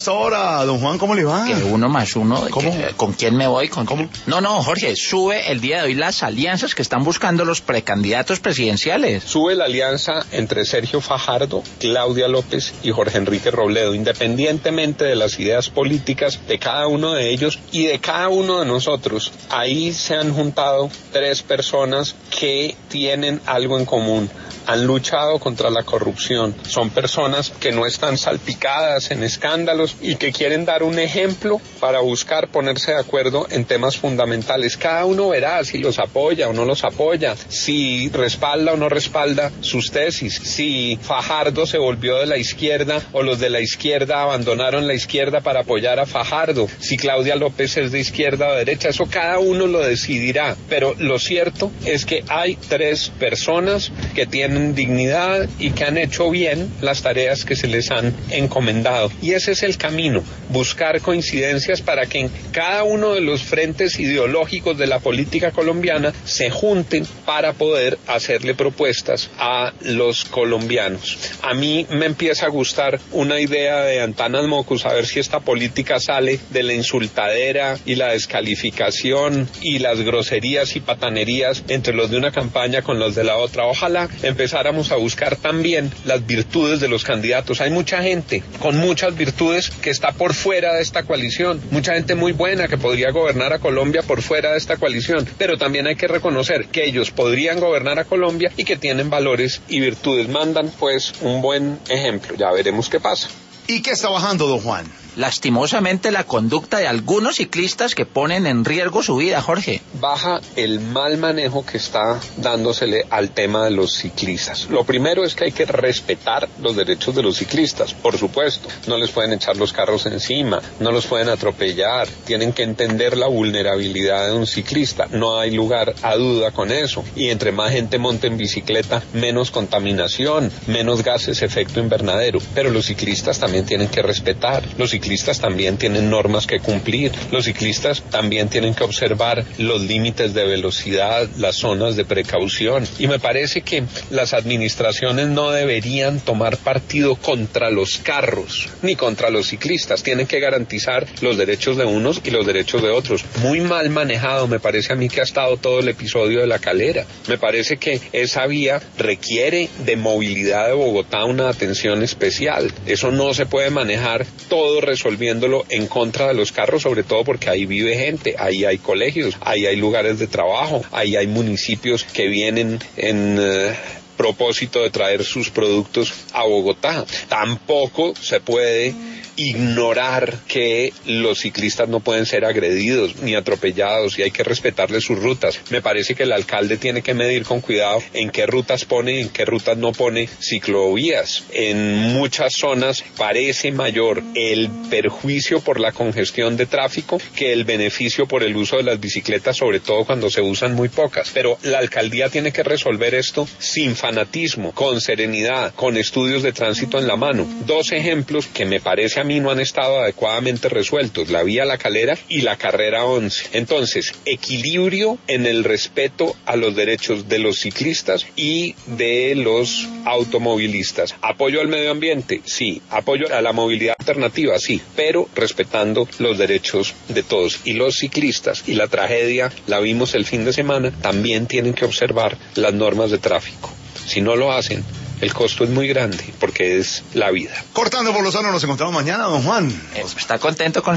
esta hora, don Juan, ¿cómo le va? Que 1 más 1, ¿Cómo? ¿con quién me voy? ¿Cómo? No, Jorge, sube el día de hoy las alianzas que están buscando los precandidatos presidenciales. Sube la alianza entre Sergio Fajardo, Claudia López y Jorge Enrique Robledo, independientemente de las ideas políticas de cada uno de ellos y de cada uno de nosotros. Ahí se han juntado 3 personas que tienen algo en común. Han luchado contra la corrupción. Son personas que no están salpicadas en escándalos y que quieren dar un ejemplo para buscar ponerse de acuerdo en temas fundamentales. Cada uno verá si los apoya o no los apoya, si respalda o no respalda sus tesis, si Fajardo se volvió de la izquierda o los de la izquierda abandonaron la izquierda para apoyar a Fajardo, si Claudia López es de izquierda o de derecha. Eso cada uno lo decidirá. Pero lo cierto es que hay 3 personas que tienen dignidad y que han hecho bien las tareas que se les han encomendado. Y ese es el camino, buscar coincidencias para que en cada uno de los frentes ideológicos de la política colombiana se junten para poder hacerle propuestas a los colombianos. A mí me empieza a gustar una idea de Antanas Mocus, a ver si esta política sale de la insultadera y la descalificación y las groserías y patanerías entre los de una campaña con los de la otra. Ojalá empezáramos a buscar también las virtudes de los candidatos. Hay mucha gente con muchas virtudes que está por fuera de esta coalición, mucha gente muy buena que podría gobernar a Colombia por fuera de esta coalición, pero también hay que reconocer que ellos podrían gobernar a Colombia y que tienen valores y virtudes. Mandan pues un buen ejemplo, ya veremos qué pasa. ¿Y qué está bajando, don Juan? Lastimosamente la conducta de algunos ciclistas que ponen en riesgo su vida, Jorge. Baja el mal manejo que está dándosele al tema de los ciclistas. Lo primero es que hay que respetar los derechos de los ciclistas, por supuesto. No les pueden echar los carros encima, no los pueden atropellar, tienen que entender la vulnerabilidad de un ciclista. No hay lugar a duda con eso. Y entre más gente monte en bicicleta, menos contaminación, menos gases efecto invernadero. Pero los ciclistas también tienen que respetar. Los ciclistas también tienen normas que cumplir. Los ciclistas también tienen que observar los límites de velocidad, las zonas de precaución. Y me parece que las administraciones no deberían tomar partido contra los carros ni contra los ciclistas. Tienen que garantizar los derechos de unos y los derechos de otros. Muy mal manejado me parece a mí que ha estado todo el episodio de La Calera. Me parece que esa vía requiere de movilidad de Bogotá una atención especial. Eso no se puede manejar todo resolviéndolo en contra de los carros, sobre todo porque ahí vive gente, ahí hay colegios, ahí hay lugares de trabajo, ahí hay municipios que vienen en propósito de traer sus productos a Bogotá. Tampoco se puede ignorar que los ciclistas no pueden ser agredidos ni atropellados y hay que respetarles sus rutas. Me parece que el alcalde tiene que medir con cuidado en qué rutas pone y en qué rutas no pone ciclovías. En muchas zonas parece mayor el perjuicio por la congestión de tráfico que el beneficio por el uso de las bicicletas, sobre todo cuando se usan muy pocas. Pero la alcaldía tiene que resolver esto sin fanatismo, con serenidad, con estudios de tránsito en la mano. 2 ejemplos que me parece a mí no han estado adecuadamente resueltos: la vía La Calera y la carrera 11. Entonces, equilibrio en el respeto a los derechos de los ciclistas y de los automovilistas. Apoyo al medio ambiente, sí. Apoyo a la movilidad alternativa, sí, pero respetando los derechos de todos. Y los ciclistas, y la tragedia la vimos el fin de semana, también tienen que observar las normas de tráfico. Si no lo hacen, el costo es muy grande porque es la vida. Cortando por lo sano, nos encontramos mañana, don Juan. ¿Está contento con